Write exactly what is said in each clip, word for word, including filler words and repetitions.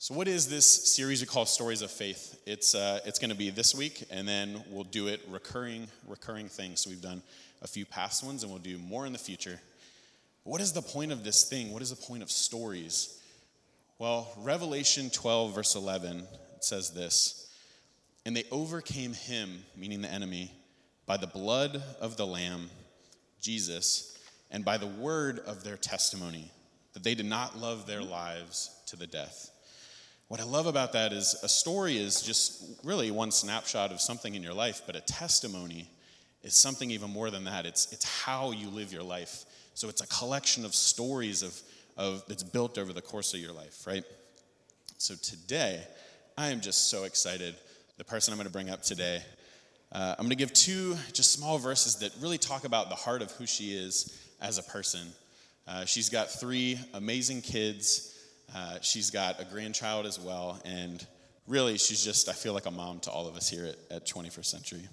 So what is this series we call Stories of Faith? It's uh, it's going to be this week, and then we'll do it recurring, recurring things. So we've done a few past ones, and we'll do more in the future. What is the point of this thing? What is the point of stories? Well, Revelation twelve, verse eleven, it says this, "And they overcame him," meaning the enemy, "by the blood of the Lamb, Jesus, and by the word of their testimony, that they did not love their lives to the death." What I love about that is a story is just really one snapshot of something in your life, but a testimony is something even more than that. It's it's how you live your life. So it's a collection of stories of, of that's built over the course of your life, right? So today, I am just so excited. The person I'm going to bring up today, uh, I'm going to give two just small verses that really talk about the heart of who she is as a person. Uh, she's got three amazing kids. Uh, she's got a grandchild as well, and really, she's just, I feel like a mom to all of us here at, at twenty-first Century.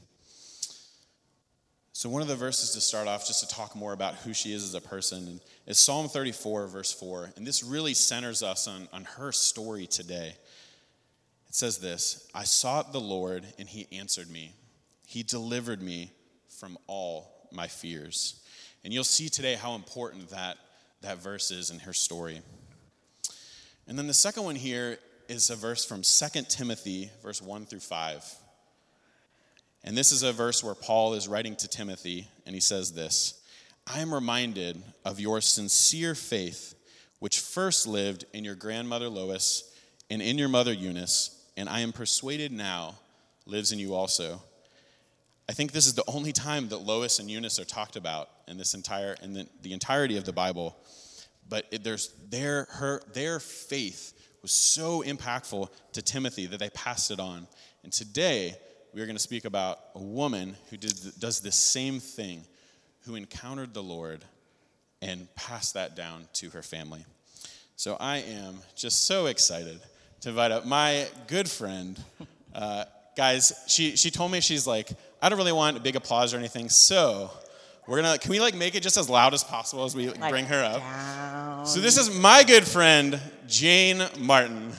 So one of the verses to start off, just to talk more about who she is as a person, is Psalm thirty-four, verse four, and this really centers us on, on her story today. It says this, "I sought the Lord, and he answered me. He delivered me from all my fears." And you'll see today how important that, that verse is in her story. And then the second one here is a verse from Second Timothy, verse one through five. And this is a verse where Paul is writing to Timothy, and he says this, "I am reminded of your sincere faith, which first lived in your grandmother Lois and in your mother Eunice, and I am persuaded now lives in you also." I think this is the only time that Lois and Eunice are talked about in this entire in the, the entirety of the Bible. But it, there's their her their faith was so impactful to Timothy that they passed it on. And today we are going to speak about a woman who did, does the same thing, who encountered the Lord and passed that down to her family. So I am just so excited to invite up my good friend. Uh, guys, she she told me, she's like, I don't really want a big applause or anything, so we're gonna, can we like make it just as loud as possible as we like bring her up? Down. So this is my good friend, Jane Martin.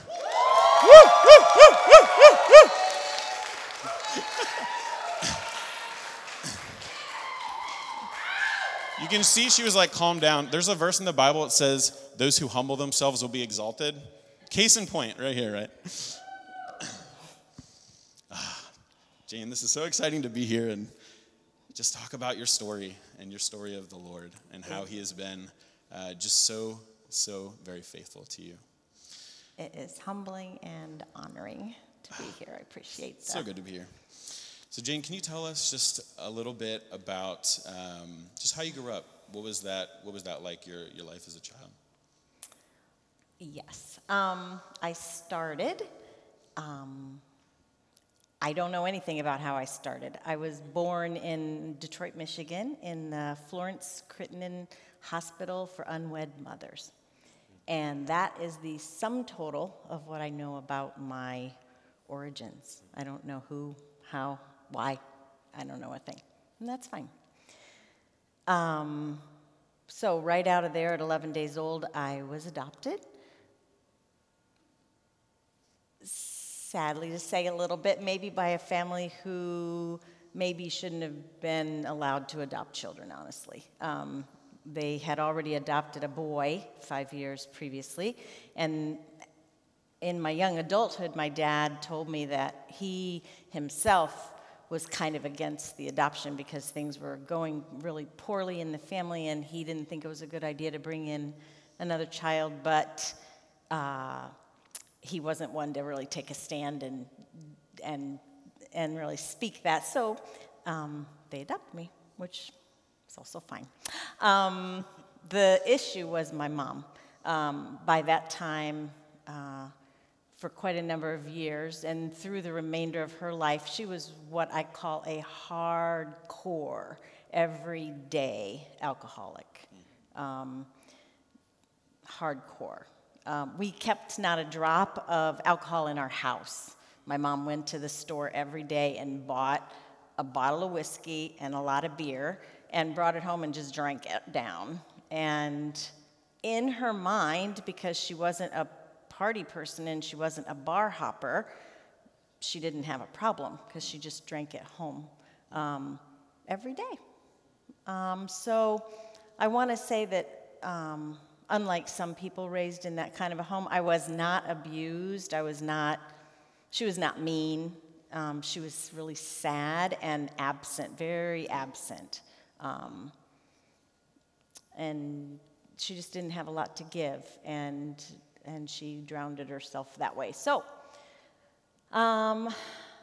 You can see she was like, calm down. There's a verse in the Bible that says, those who humble themselves will be exalted. Case in point, right here, right? Jane, this is so exciting to be here and just talk about your story and your story of the Lord and how he has been uh, just so, so very faithful to you. It is humbling and honoring to be here. I appreciate that. So good to be here. So Jane, can you tell us just a little bit about um, just how you grew up? What was that? What was that like? Your your life as a child? Yes, um, I started. Um, I don't know anything about how I started. I was born in Detroit, Michigan, in the Florence Crittenden Hospital for Unwed Mothers. And that is the sum total of what I know about my origins. I don't know who, how, why. I don't know a thing. And that's fine. Um, so right out of there at eleven days old, I was adopted. Sadly to say a little bit, maybe by a family who maybe shouldn't have been allowed to adopt children, honestly. Um, they had already adopted a boy five years previously, and in my young adulthood, my dad told me that he himself was kind of against the adoption because things were going really poorly in the family, and he didn't think it was a good idea to bring in another child, but uh, he wasn't one to really take a stand and and and really speak that. So um, they adopted me, which is also fine. Um, the issue was my mom. Um, by that time, uh, for quite a number of years, and through the remainder of her life, she was what I call a hardcore, everyday alcoholic. Um, hardcore. Um, we kept not a drop of alcohol in our house. My mom went to the store every day and bought a bottle of whiskey and a lot of beer and brought it home and just drank it down. And in her mind, because she wasn't a party person and she wasn't a bar hopper, she didn't have a problem because she just drank at home um, every day. Um, so I want to say that um, unlike some people raised in that kind of a home, I was not abused. I was not, she was not mean. Um, she was really sad and absent, very absent. Um, and she just didn't have a lot to give, and and she drowned it herself that way. So, um,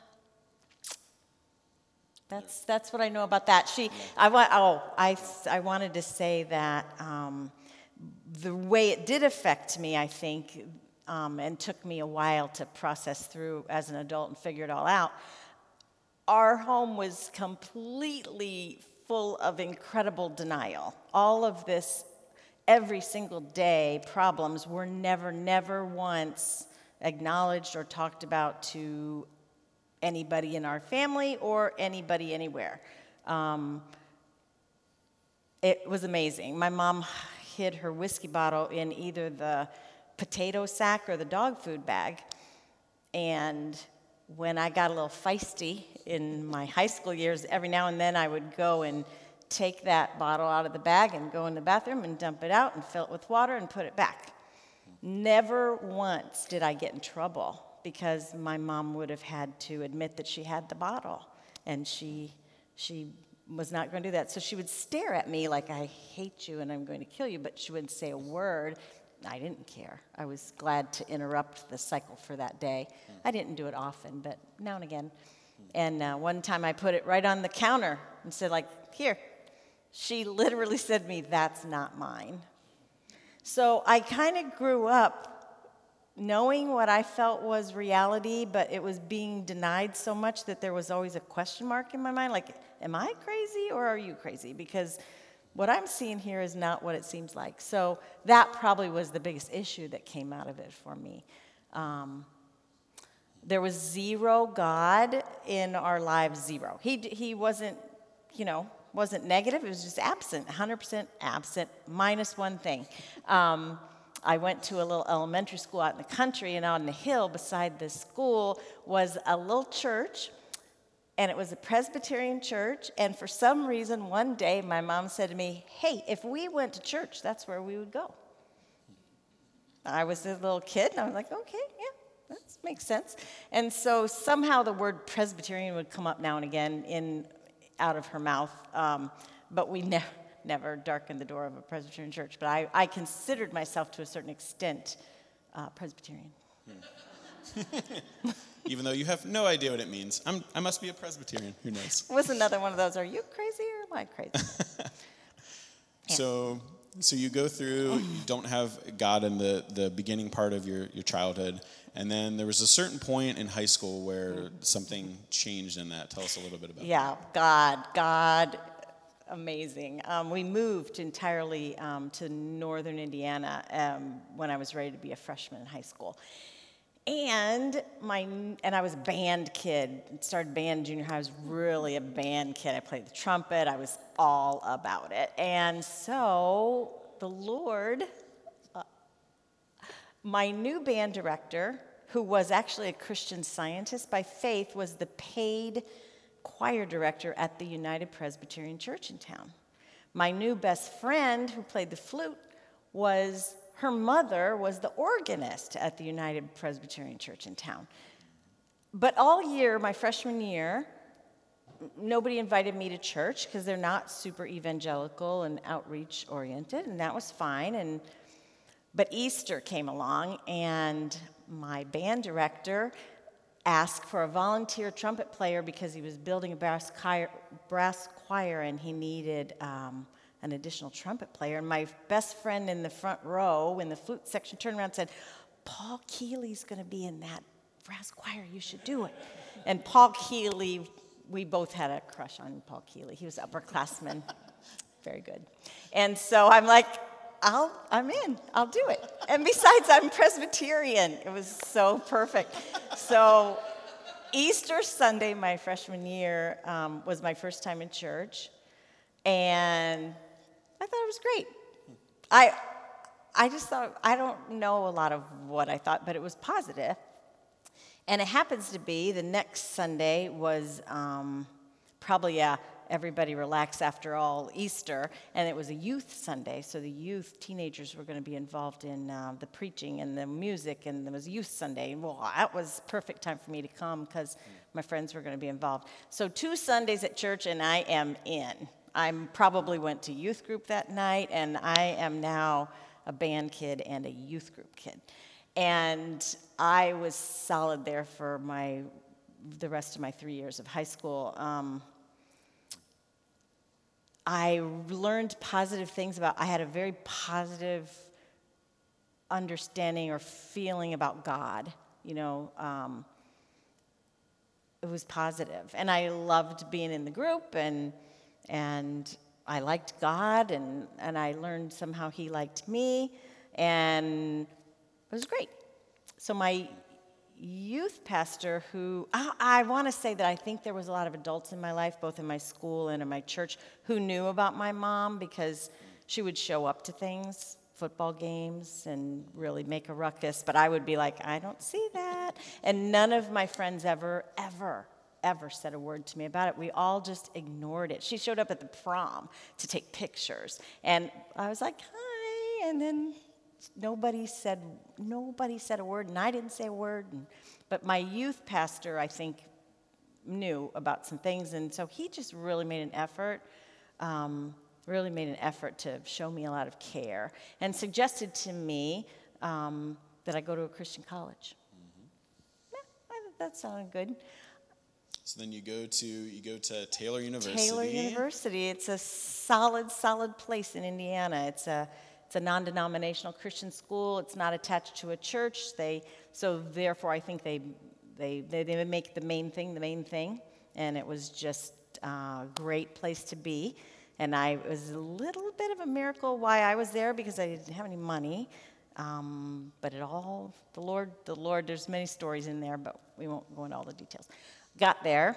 that's that's what I know about that. She, I want. Oh, I I wanted to say that um, the way it did affect me, I think, um, and took me a while to process through as an adult and figure it all out. Our home was completely full of incredible denial. All of this, every single day, problems were never, never once acknowledged or talked about to anybody in our family or anybody anywhere. Um, it was amazing. My mom hid her whiskey bottle in either the potato sack or the dog food bag. And when I got a little feisty in my high school years, every now and then I would go and take that bottle out of the bag and go in the bathroom and dump it out and fill it with water and put it back. Never once did I get in trouble because my mom would have had to admit that she had the bottle, and she she was not going to do that. So she would stare at me like, I hate you and I'm going to kill you, but she wouldn't say a word. I didn't care. I was glad to interrupt the cycle for that day. I didn't do it often, but now and again. And uh, one time I put it right on the counter and said, like, here. She literally said to me, that's not mine. So I kind of grew up knowing what I felt was reality, but it was being denied so much that there was always a question mark in my mind, like, am I crazy or are you crazy? Because what I'm seeing here is not what it seems like. So that probably was the biggest issue that came out of it for me. Um, there was zero God in our lives, zero. He he wasn't, you know, wasn't negative. It was just absent, one hundred percent absent, minus one thing. Um, I went to a little elementary school out in the country, and on the hill beside the school was a little church. And it was a Presbyterian church, and for some reason, one day, my mom said to me, hey, if we went to church, that's where we would go. I was a little kid, and I was like, okay, yeah, that makes sense. And so somehow the word Presbyterian would come up now and again in out of her mouth, um, but we ne- never darkened the door of a Presbyterian church. But I, I considered myself, to a certain extent, uh, Presbyterian. Even though you have no idea what it means. I'm, I must be a Presbyterian. Who knows? It was another one of those, are you crazy or am I crazy? Yeah. So so you go through, you don't have God in the, the beginning part of your, your childhood, and then there was a certain point in high school where something changed in that. Tell us a little bit about yeah, that. God, God, amazing. Um, we moved entirely um, to northern Indiana um, when I was ready to be a freshman in high school. And my and I was a band kid. Started band junior high. I was really a band kid. I played the trumpet. I was all about it. And so the Lord, uh, my new band director, who was actually a Christian Scientist by faith, was the paid choir director at the United Presbyterian Church in town. My new best friend, who played the flute, was her mother was the organist at the United Presbyterian Church in town. But all year, my freshman year, nobody invited me to church because they're not super evangelical and outreach oriented, and that was fine. And but Easter came along, and my band director asked for a volunteer trumpet player because he was building a brass choir, brass choir and he needed um, an additional trumpet player. And my best friend in the front row in the flute section turned around and said, Paul Keeley's going to be in that brass choir. You should do it. And Paul Keeley, we both had a crush on Paul Keeley. He was upperclassman. Very good. And so I'm like, I'll, I'm in. I'll do it. And besides, I'm Presbyterian. It was so perfect. So Easter Sunday, my freshman year, um, was my first time in church. And I thought it was great. I I just thought, I don't know a lot of what I thought, but it was positive. And it happens to be the next Sunday was um, probably a everybody relax after all Easter, and it was a youth Sunday, so the youth, teenagers were going to be involved in uh, the preaching and the music, and it was a youth Sunday. Well, that was perfect time for me to come because my friends were going to be involved. So two Sundays at church, and I am in. I probably went to youth group that night, and I am now a band kid and a youth group kid. And I was solid there for my the rest of my three years of high school. Um, I learned positive things about, I had a very positive understanding or feeling about God, you know, um, it was positive. And I loved being in the group, and and I liked God, and, and I learned somehow he liked me, and it was great. So my youth pastor who, I, I want to say that I think there was a lot of adults in my life, both in my school and in my church, who knew about my mom because she would show up to things, football games, and really make a ruckus. But I would be like, I don't see that. And none of my friends ever, ever, ever said a word to me about it. We all just ignored it. She showed up at the prom to take pictures. And I was like, hi, and then Nobody said nobody said a word, and I didn't say a word. And, but my youth pastor, I think, knew about some things, and so he just really made an effort, um, really made an effort to show me a lot of care, and suggested to me um, that I go to a Christian college. Mm-hmm. Yeah, I thought that sounded good. So then you go to you go to Taylor University. Taylor University. It's a solid, solid place in Indiana. It's a It's a non-denominational Christian school. It's not attached to a church. They so therefore I think they they they, they make the main thing the main thing, and it was just a great place to be. And I it was a little bit of a miracle why I was there because I didn't have any money. Um, but it all the Lord the Lord. There's many stories in there, but we won't go into all the details. Got there.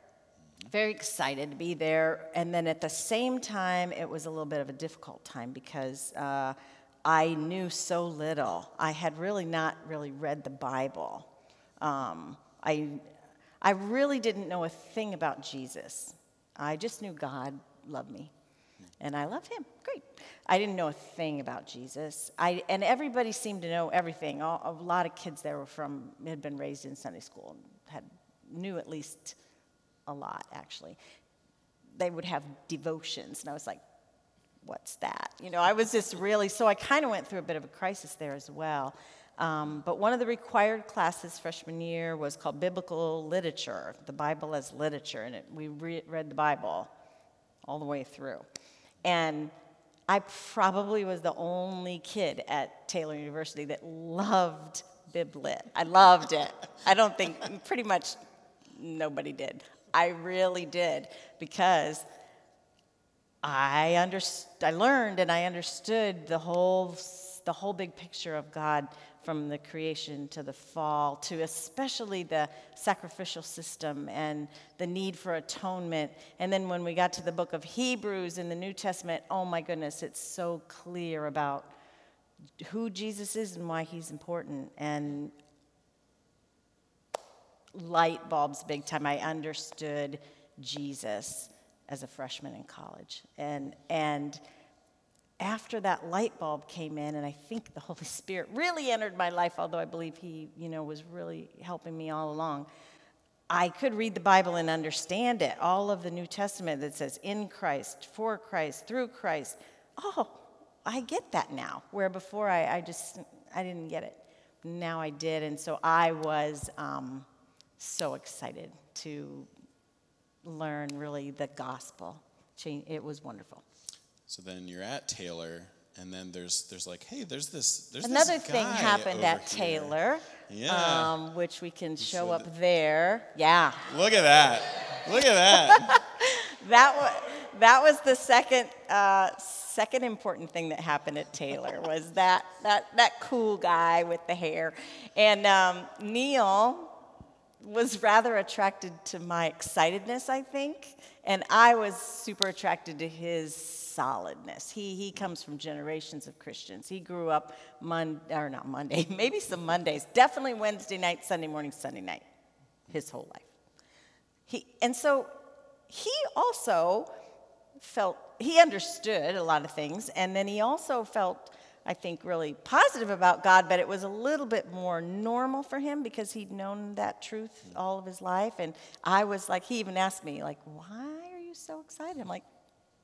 Very excited to be there, and then at the same time, it was a little bit of a difficult time because uh, I knew so little. I had really not really read the Bible. Um, I, I really didn't know a thing about Jesus. I just knew God loved me, and I love him. Great. I didn't know a thing about Jesus. I and everybody seemed to know everything. All, a lot of kids there were from had been raised in Sunday school, and had knew at least a lot, actually. They would have devotions, and I was like, what's that? You know, I was just really, so I kind of went through a bit of a crisis there as well. Um, but one of the required classes freshman year was called Biblical Literature, the Bible as Literature, and it, we re- read the Bible all the way through. And I probably was the only kid at Taylor University that loved Bib Lit. I loved it. I don't think, pretty much nobody did. I really did, because I underst- I learned and I understood the whole the whole big picture of God, from the creation to the fall, to especially the sacrificial system and the need for atonement. And then when we got to the book of Hebrews in the New Testament, oh my goodness, it's so clear about who Jesus is and why he's important. And light bulbs big time. I understood Jesus as a freshman in college. And and after that light bulb came in, and I think the Holy Spirit really entered my life, although I believe he, you know, was really helping me all along, I could read the Bible and understand it. All of the New Testament that says in Christ, for Christ, through Christ. Oh, I get that now, where before I, I just, I didn't get it. Now I did, and so I was um, so excited to learn really the gospel. It was wonderful. So then you're at Taylor, and then there's there's like, hey, there's this there's another this thing guy happened over at here. Taylor, yeah, um, which we can show showed up it. there. Yeah, Look at that! Look at that! that was that was the second uh, second important thing that happened at Taylor was that that that cool guy with the hair, and um, Neil. was rather attracted to my excitedness, I think, and I was super attracted to his solidness. He he comes from generations of Christians. He grew up Mon or not Monday, maybe some Mondays, definitely Wednesday night, Sunday morning, Sunday night, his whole life. He and so he also felt he understood a lot of things, and then he also felt, I think, really positive about God, but it was a little bit more normal for him because he'd known that truth all of his life. And I was like, he even asked me, like, why are you so excited? I'm like,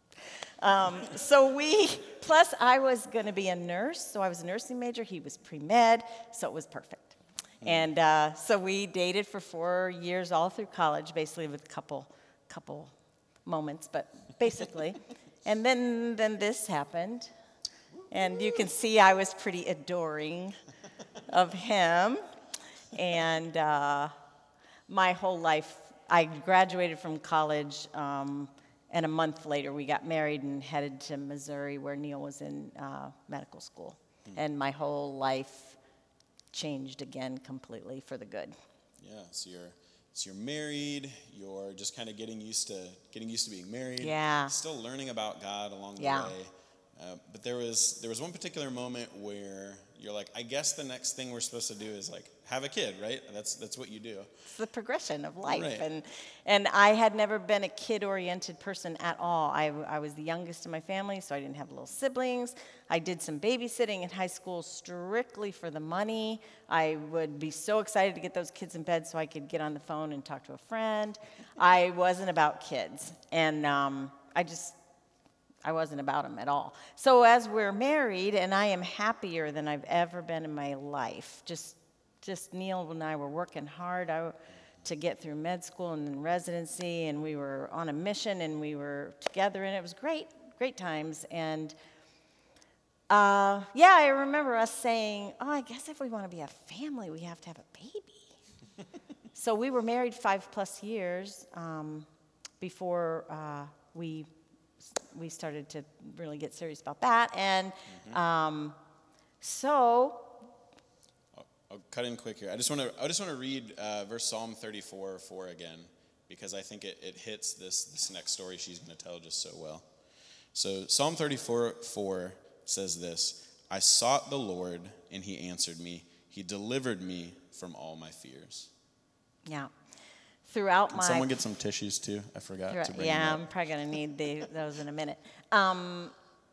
um, so we, plus I was going to be a nurse, so I was a nursing major. He was pre-med, so it was perfect. And uh, so we dated for four years all through college, basically with a couple, couple moments, but basically. And then, then this happened. And you can see I was pretty adoring of him. And uh, my whole life, I graduated from college, um, and a month later we got married and headed to Missouri where Neil was in uh, medical school. Mm. And my whole life changed again completely for the good. Yeah, so you're, so you're married, you're just kind of getting used to getting used to being married. Yeah. Still learning about God along the yeah. way. Uh, but there was there was one particular moment where you're like, I guess the next thing we're supposed to do is like have a kid, right? That's that's what you do. It's the progression of life, right. and and I had never been a kid-oriented person at all. I I was the youngest in my family, so I didn't have little siblings. I did some babysitting in high school strictly for the money. I would be so excited to get those kids in bed so I could get on the phone and talk to a friend. I wasn't about kids, and um, I just. I wasn't about him at all. So as we're married, and I am happier than I've ever been in my life. Just, just Neil and I were working hard I, to get through med school and then residency, and we were on a mission, and we were together, and it was great, great times. And uh, yeah, I remember us saying, "Oh, I guess if we want to be a family, we have to have a baby." So we were married five plus years um, before uh, we. we started to really get serious about that. And mm-hmm. um, so... I'll, I'll cut in quick here. I just want to I just want to read uh, verse Psalm thirty-four four again, because I think it, it hits this, this next story she's going to tell just so well. So Psalm thirty-four four says this, I sought the Lord, and he answered me. He delivered me from all my fears. Yeah. Throughout Can my... someone get some tissues, too? I forgot to bring Yeah, them I'm up. probably going to need the, those in a minute. Um,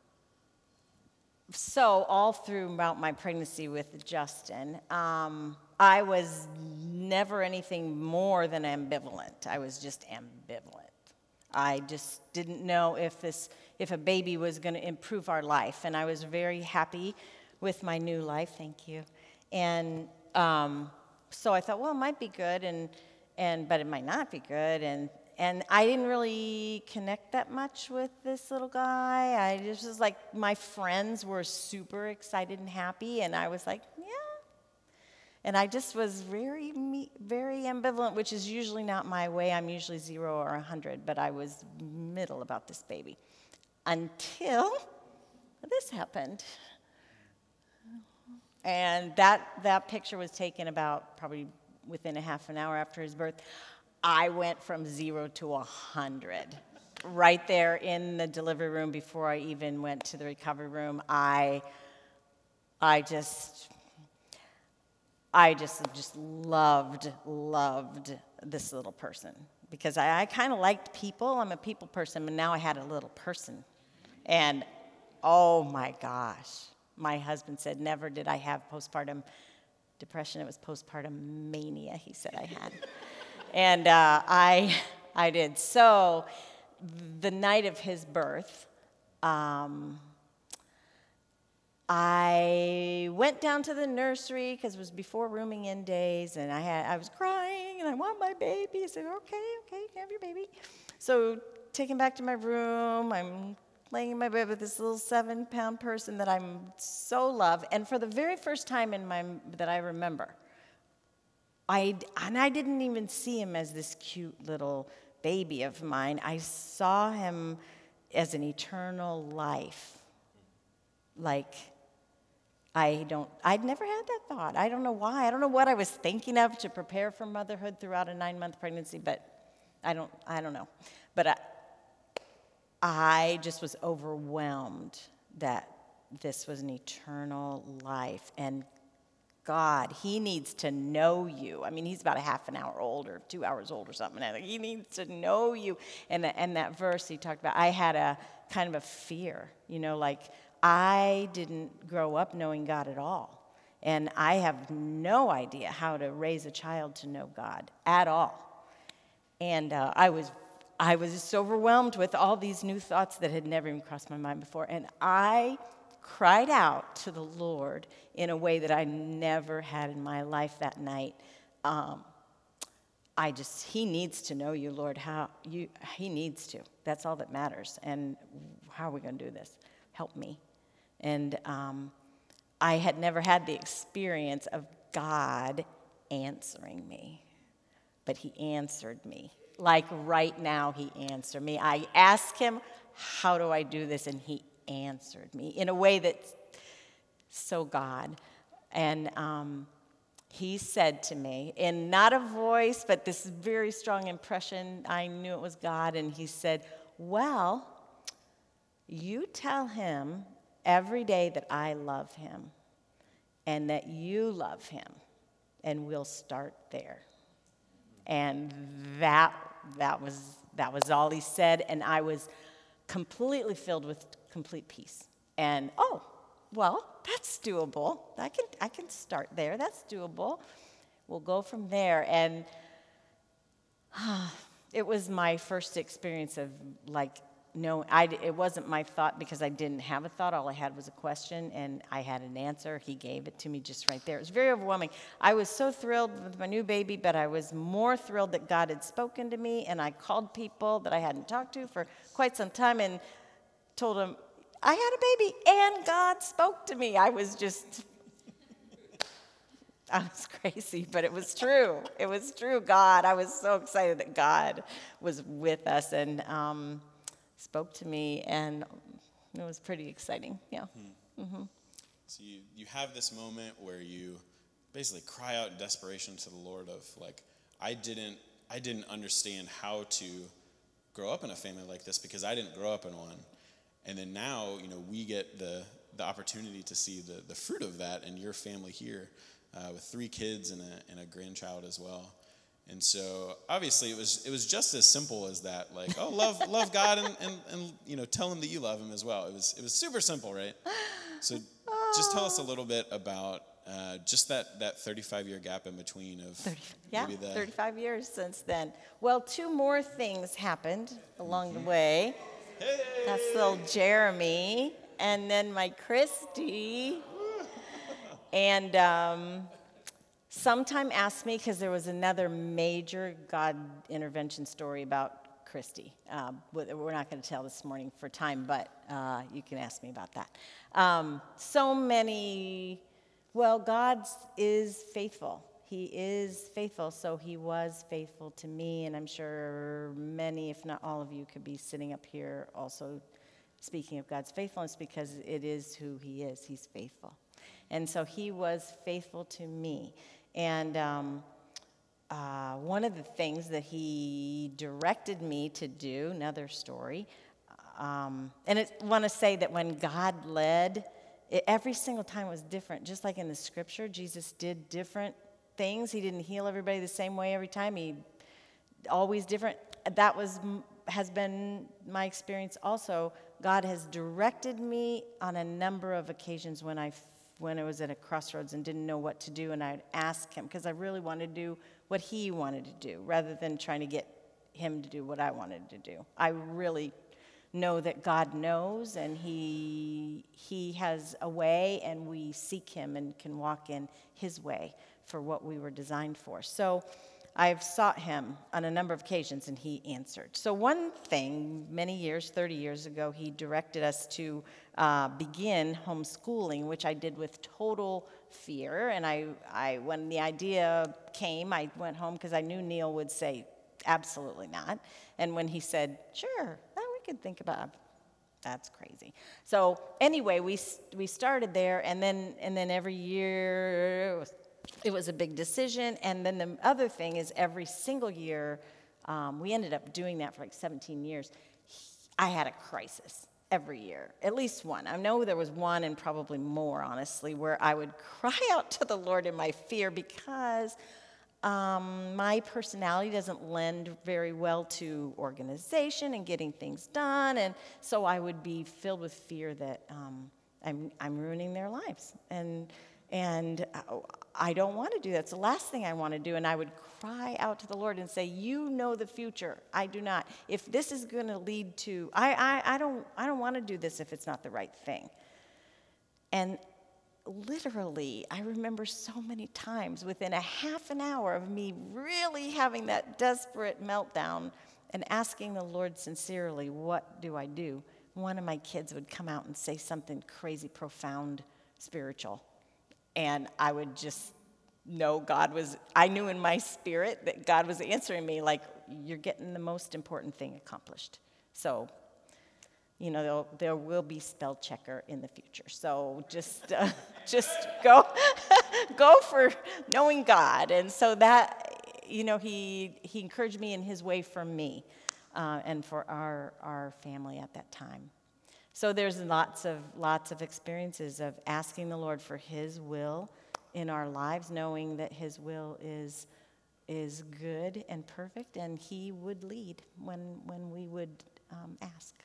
so all throughout my pregnancy with Justin, um, I was never anything more than ambivalent. I was just ambivalent. I just didn't know if this, if a baby was going to improve our life, and I was very happy with my new life. Thank you. And um, so I thought, well, it might be good, and... And but it might not be good, and and I didn't really connect that much with this little guy. I just was like, my friends were super excited and happy, and I was like, yeah. And I just was very very ambivalent, which is usually not my way. I'm usually zero or a hundred, but I was middle about this baby until this happened. And that that picture was taken about probably. Within a half an hour after his birth, I went from zero to a hundred. Right there in the delivery room before I even went to the recovery room, I, I just, I just, just loved, loved this little person because I, I kind of liked people. I'm a people person, but now I had a little person, and oh my gosh, my husband said never did I have postpartum depression. It was postpartum mania, he said I had. and uh, I I did. So the night of his birth, um, I went down to the nursery because it was before rooming in days, and I had I was crying, and I want my baby. I said, okay, okay, you can have your baby. So taken back to my room, I'm laying in my bed with this little seven-pound person that I'm so love, and for the very first time in my that I remember, I and I didn't even see him as this cute little baby of mine. I saw him as an eternal life. Like I don't, I'd never had that thought. I don't know why. I don't know what I was thinking of to prepare for motherhood throughout a nine-month pregnancy, but I don't, I don't know. But I, I just was overwhelmed that this was an eternal life. And God, he needs to know you. I mean, he's about a half an hour old or two hours old or something. And he needs to know you. And, and that verse he talked about, I had a kind of a fear, you know, like, I didn't grow up knowing God at all, and I have no idea how to raise a child to know God at all. And uh, I was, I was just overwhelmed with all these new thoughts that had never even crossed my mind before, and I cried out to the Lord in a way that I never had in my life that night. Um, I just, he needs to know you, Lord. How you, he needs to. That's all that matters. And how are we going to do this? Help me. And um, I had never had the experience of God answering me, but he answered me. Like right now, he answered me. I asked him, how do I do this? And he answered me in a way that's so God. And um, he said to me, in not a voice, but this very strong impression, I knew it was God, and he said, well, you tell him every day that I love him and that you love him, and we'll start there. And that that was that was all he said, and I was completely filled with complete peace. And oh, well, that's doable. I can I can start there. That's doable. We'll go from there. And uh, it was my first experience of like, no, I, it wasn't my thought because I didn't have a thought. All I had was a question, and I had an answer. He gave it to me just right there. It was very overwhelming. I was so thrilled with my new baby, but I was more thrilled that God had spoken to me, and I called people that I hadn't talked to for quite some time and told them, I had a baby, and God spoke to me. I was just, I was crazy, but it was true. It was true, God. I was so excited that God was with us, and um, spoke to me, and it was pretty exciting, yeah. Hmm. Mm-hmm. So you, you have this moment where you basically cry out in desperation to the Lord of like, I didn't I didn't understand how to grow up in a family like this because I didn't grow up in one. And then now, you know, we get the the opportunity to see the, the fruit of that in your family here uh, with three kids and a and a grandchild as well. And so obviously it was it was just as simple as that, like, oh, love love God and, and, and you know, tell him that you love him as well. It was it was super simple, right? So just tell us a little bit about uh, just that, that thirty-five year gap in between of thirty, yeah, maybe the thirty-five years since then. Well, two more things happened along mm-hmm. the way. Hey! That's little Jeremy, and then my Christy, and um, sometime asked me, because there was another major God intervention story about Christy. Uh, we're not going to tell this morning for time, but uh, you can ask me about that. Um, so many, well, God is faithful. He is faithful, so he was faithful to me, and I'm sure many, if not all of you, could be sitting up here also speaking of God's faithfulness because it is who he is. He's faithful. And so he was faithful to me. And um, uh, one of the things that he directed me to do, another story, um, and I want to say that when God led, it, every single time was different. Just like in the scripture, Jesus did different things. He didn't heal everybody the same way every time. He always different. That was has been my experience also. God has directed me on a number of occasions when I when I was at a crossroads and didn't know what to do, and I'd ask him because I really wanted to do what he wanted to do rather than trying to get him to do what I wanted to do. I really know that God knows, and he he has a way, and we seek him and can walk in his way for what we were designed for. So I've sought him on a number of occasions, and he answered. So one thing, many years, thirty years ago, he directed us to uh, begin homeschooling, which I did with total fear. And I, I, when the idea came, I went home because I knew Neil would say, absolutely not. And when he said, sure, well, we could think about it, that's crazy. So anyway, we we started there, and then and then every year it was, it was a big decision. And then the other thing is every single year, um, we ended up doing that for like seventeen years. I had a crisis every year, at least one. I know there was one and probably more, honestly, where I would cry out to the Lord in my fear because um, my personality doesn't lend very well to organization and getting things done. And so I would be filled with fear that um, I'm, I'm ruining their lives. And And I don't want to do that. It's the last thing I want to do. And I would cry out to the Lord and say, you know the future. I do not. If this is going to lead to, I, I, I don't, I don't want to do this if it's not the right thing. And literally, I remember so many times within a half an hour of me really having that desperate meltdown and asking the Lord sincerely, what do I do? One of my kids would come out and say something crazy, profound, spiritual. And I would just know God was, I knew in my spirit that God was answering me like, you're getting the most important thing accomplished. So, you know, there will be spell checker in the future. So just uh, just go go for knowing God. And so that, you know, he he encouraged me in his way for me uh, and for our our family at that time. So there's lots of lots of experiences of asking the Lord for his will in our lives, knowing that his will is is good and perfect, and he would lead when when we would um, ask.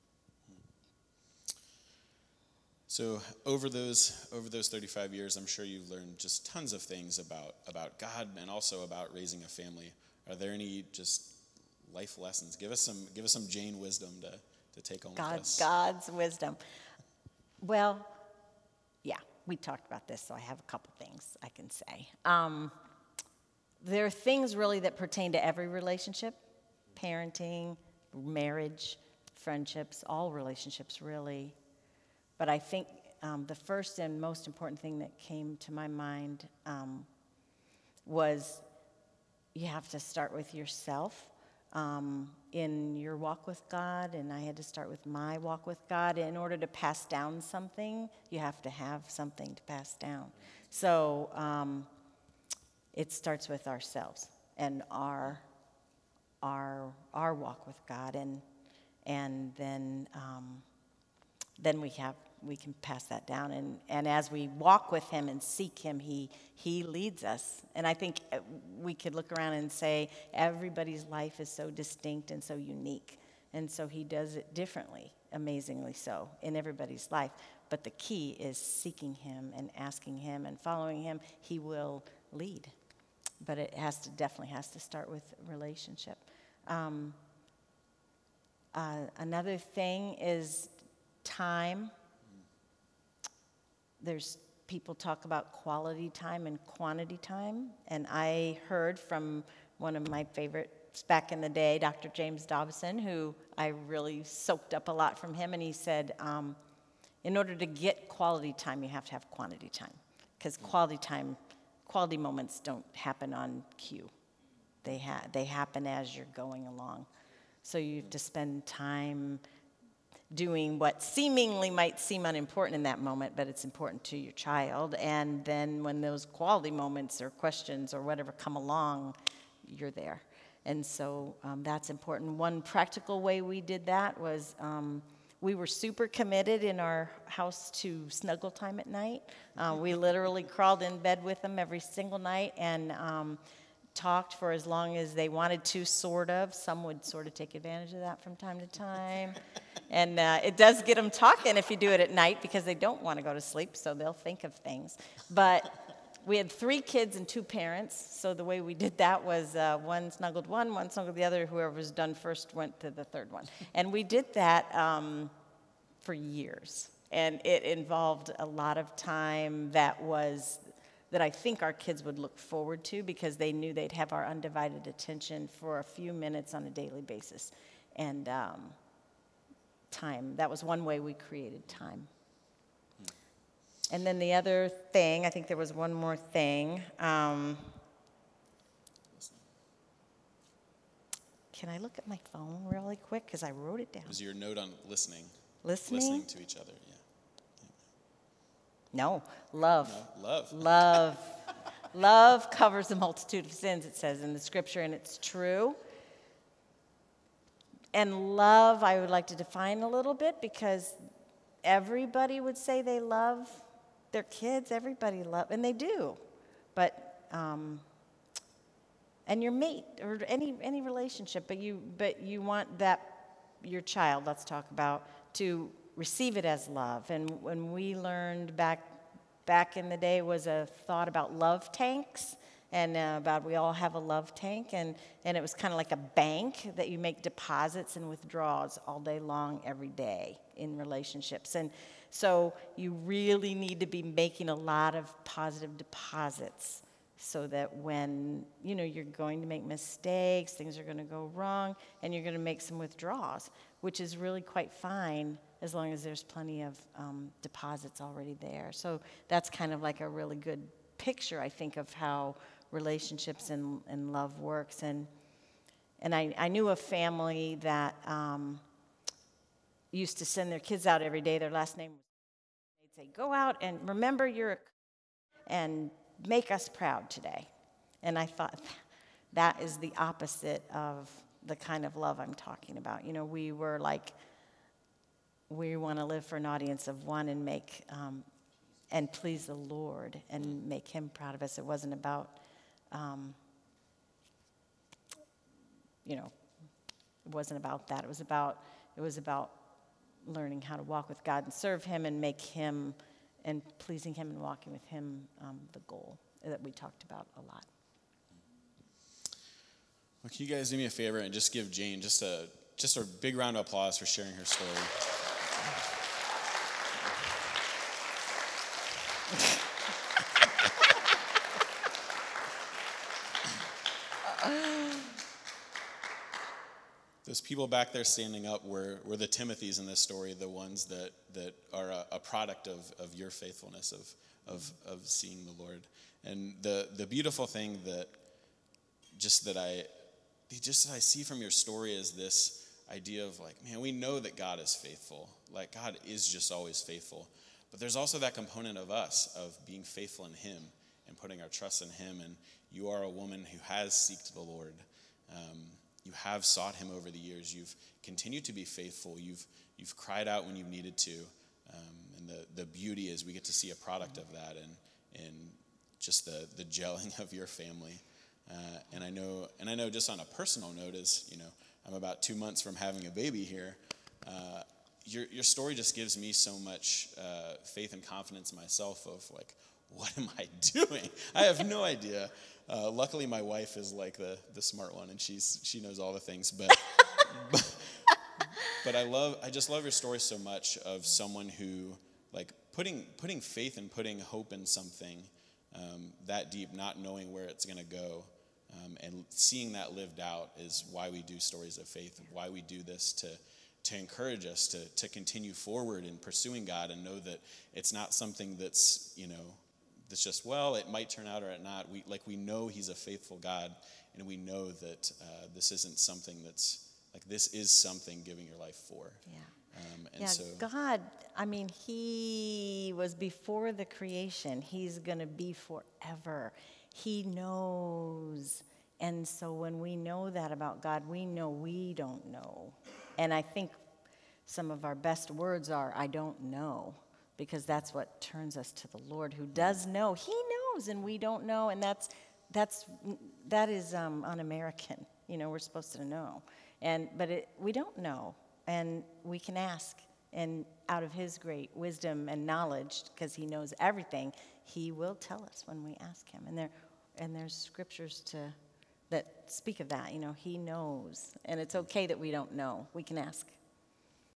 So over those over those thirty-five years, I'm sure you've learned just tons of things about about God and also about raising a family. Are there any just life lessons? Give us some give us some Jane wisdom to to take home God, with us. God's wisdom. Well, yeah, we talked about this, so I have a couple things I can say. Um, there are things really that pertain to every relationship, parenting, marriage, friendships, all relationships really. But I think um, the first and most important thing that came to my mind um, was you have to start with yourself. Um, in your walk with God, and I had to start with my walk with God. In order to pass down something, you have to have something to pass down. So um, it starts with ourselves and our our our walk with God, and and then um, then we have we can pass that down. And, and as we walk with him and seek him, he he leads us. And I think we could look around and say everybody's life is so distinct and so unique. And so he does it differently, amazingly so, in everybody's life. But the key is seeking him and asking him and following him. He will lead. But it has to definitely has to start with relationship. Um, uh, another thing is time. There's people talk about quality time and quantity time, and I heard from one of my favorites back in the day, Doctor James Dobson, who I really soaked up a lot from him, and he said, um, in order to get quality time, you have to have quantity time, because quality time, quality moments don't happen on cue. They ha- they happen as you're going along. So you have to spend time doing what seemingly might seem unimportant in that moment, but it's important to your child. And then when those quality moments or questions or whatever come along, you're there. And so um, that's important. One practical way we did that was um, we were super committed in our house to snuggle time at night. Uh, we literally crawled in bed with them every single night and um, talked for as long as they wanted to, sort of. Some would sort of take advantage of that from time to time. And uh, it does get them talking if you do it at night because they don't want to go to sleep, so they'll think of things. But we had three kids and two parents, so the way we did that was uh, one snuggled one, one snuggled the other. Whoever was done first went to the third one. And we did that um, for years. And it involved a lot of time that was that I think our kids would look forward to because they knew they'd have our undivided attention for a few minutes on a daily basis. And um, time, that was one way we created time. And then the other thing, I think there was one more thing. Um, can I look at my phone really quick? Because I wrote it down. Was your note on listening? Listening? Listening to each other, yeah. No, love. No, love. Love. Love covers a multitude of sins, it says in the scripture, and it's true. And love, I would like to define a little bit, because everybody would say they love their kids. Everybody love, and they do. But um, and your mate or any any relationship, but you but you want that your child. Let's talk about to receive it as love. And when we learned back back in the day was a thought about love tanks. And uh, about we all have a love tank, and, and it was kind of like a bank that you make deposits and withdrawals all day long, every day in relationships. And so you really need to be making a lot of positive deposits so that when, you know, you're going to make mistakes, things are going to go wrong, and you're going to make some withdrawals, which is really quite fine as long as there's plenty of um, deposits already there. So that's kind of like a really good picture, I think, of how relationships and, and love works. And and I, I knew a family that um, used to send their kids out every day. Their last name was, they'd say, go out and remember your, and make us proud today. And I thought, that is the opposite of the kind of love I'm talking about. You know, we were like, we want to live for an audience of one and make, um, and please the Lord and make him proud of us. It wasn't about, um, you know, it wasn't about that. It was about, it was about learning how to walk with God and serve him and make him, and pleasing him and walking with him, um, the goal that we talked about a lot. Well, can you guys do me a favor and just give Jane just a just a big round of applause for sharing her story? Those people back there standing up were, were the Timothys in this story, the ones that, that are a, a product of, of your faithfulness, of, of of seeing the Lord. And the, the beautiful thing that just that I just that I see from your story is this idea of like, man, we know that God is faithful. Like, God is just always faithful. But there's also that component of us, of being faithful in him and putting our trust in him. And you are a woman who has sought the Lord. Um, you have sought him over the years. You've continued to be faithful. You've you've cried out when you've needed to. Um, and the, the beauty is we get to see a product of that and and just the, the gelling of your family. Uh, and I know and I know just on a personal note, as you know, I'm about two months from having a baby here. Uh, your your story just gives me so much uh, faith and confidence in myself of like, what am I doing? I have no idea. Uh, luckily, my wife is like the, the smart one, and she's she knows all the things. But, but but I love I just love your story so much of someone who like putting putting faith and putting hope in something um, that deep, not knowing where it's going to go, um, and seeing that lived out is why we do stories of faith, and why we do this to to encourage us to to continue forward in pursuing God and know that it's not something that's you know. That's just, well, it might turn out or it not. We like we know he's a faithful God, and we know that uh, this isn't something that's like this is something giving your life for. Yeah. Um, and yeah, so God, I mean, he was before the creation. He's going to be forever. He knows. And so when we know that about God, we know we don't know. And I think some of our best words are, I don't know. Because that's what turns us to the Lord, who does know. He knows, and we don't know, and that's that's that is um, un-American. You know, we're supposed to know, and but it, we don't know, and we can ask, and out of His great wisdom and knowledge, because He knows everything, He will tell us when we ask Him. And there, and there's scriptures to that speak of that. You know, He knows, and it's okay that we don't know. We can ask.